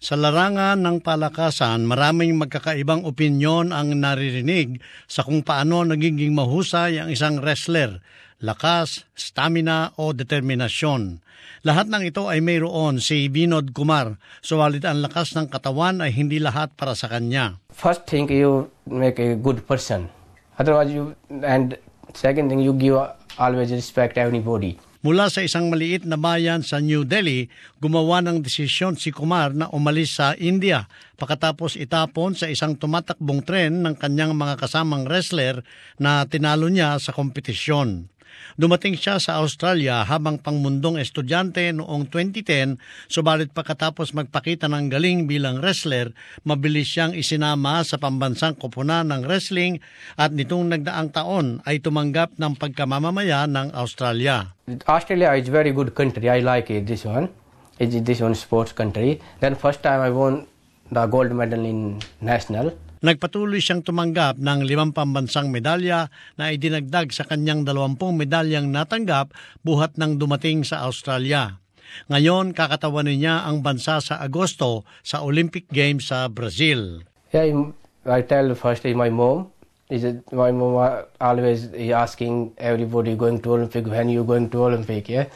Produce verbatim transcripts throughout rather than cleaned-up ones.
Sa larangan ng palakasan, maraming magkakaibang opinyon ang naririnig sa kung paano nagiging mahusay ang isang wrestler, lakas, stamina o determinasyon. Lahat ng ito ay mayroon si Vinod Kumar, suwalit ang lakas ng katawan ay hindi lahat para sa kanya. First thing, you make a good person. Otherwise you, and second thing, you give always respect everybody. Mula sa isang maliit na bayan sa New Delhi, gumawa ng desisyon si Kumar na umalis sa India pagkatapos itapon sa isang tumatakbong tren ng kanyang mga kasamang wrestler na tinalo niya sa kompetisyon. Dumating siya sa Australia habang pangmundong estudyante noong twenty ten, subalit pagkatapos magpakita ng galing bilang wrestler, mabilis siyang isinama sa pambansang koponan ng wrestling at nitong nagdaang taon ay tumanggap ng pagkamamamaya ng Australia. Australia is very good country. I like it, this one. It's this one sports country. Then first time I won the gold medal in national. Nagpatuloy siyang tumanggap ng limang pambansang medalya na idinagdag sa kanyang dalawampung medalyang natanggap buhat ng dumating sa Australia. Ngayon, kakatawanin niya ang bansa sa Agosto sa Olympic Games sa Brazil. Yeah, I tell first my mom. Is it, my mom always asking everybody going to Olympic, when you going to Olympic, yeah?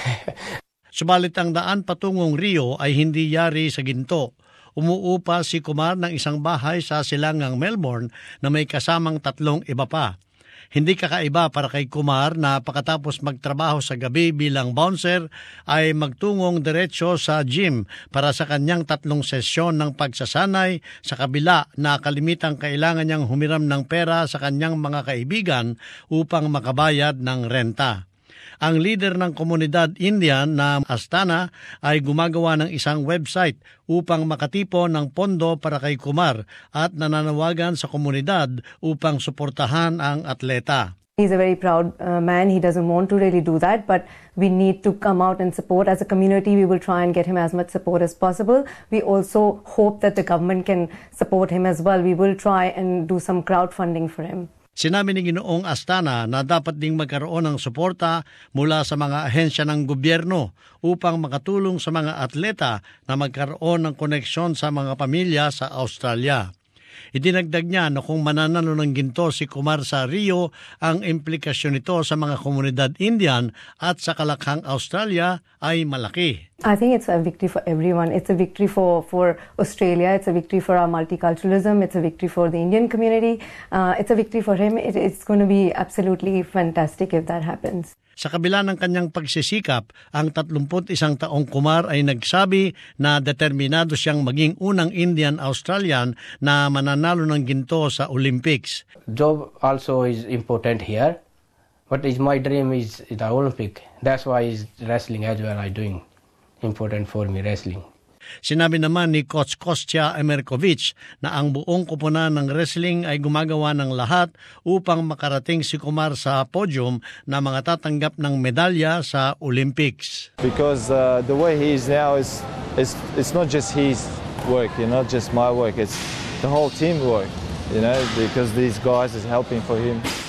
Subalit ang daan patungong Rio ay hindi yari sa ginto. Umuupa si Kumar ng isang bahay sa silangang Melbourne na may kasamang tatlong iba pa. Hindi kakaiba para kay Kumar na pagkatapos magtrabaho sa gabi bilang bouncer ay magtungong diretsyo sa gym para sa kanyang tatlong sesyon ng pagsasanay sa kabila na kalimitang kailangan niyang humiram ng pera sa kanyang mga kaibigan upang makabayad ng renta. Ang leader ng komunidad Indian na Astana ay gumagawa ng isang website upang makatipon ng pondo para kay Kumar at nananawagan sa komunidad upang suportahan ang atleta. He's a very proud uh, man. He doesn't want to really do that, but we need to come out and support. As a community, we will try and get him as much support as possible. We also hope that the government can support him as well. We will try and do some crowdfunding for him. Sinabi ni Ginoong Astana na dapat ding magkaroon ng suporta mula sa mga ahensya ng gobyerno upang makatulong sa mga atleta na magkaroon ng koneksyon sa mga pamilya sa Australia. Idinagdag niya na kung mananalo ng ginto si Kumar sa Rio, ang implikasyon nito sa mga komunidad Indian at sa kalakhang Australia ay malaki. I think it's a victory for everyone. It's a victory for, for Australia. It's a victory for our multiculturalism. It's a victory for the Indian community. Uh, it's a victory for him. It, it's going to be absolutely fantastic if that happens. Sa kabila ng kanyang pagsisikap, ang tatlumput isang taong Kumar ay nagsabi na determinado siyang maging unang Indian-Australian na mananalo ng ginto sa Olympics. Job also is important here, but is my dream is the Olympic. That's why is wrestling as well I doing. Important for me, wrestling. Sinabi naman ni Coach Kostya Emerkovich na ang buong koponan ng wrestling ay gumagawa ng lahat upang makarating si Kumar sa podium na mga tatanggap ng medalya sa Olympics. Because uh, the way he is now is, is it's not just his work, you know, not just my work, it's the whole team work, you know, because these guys is helping for him.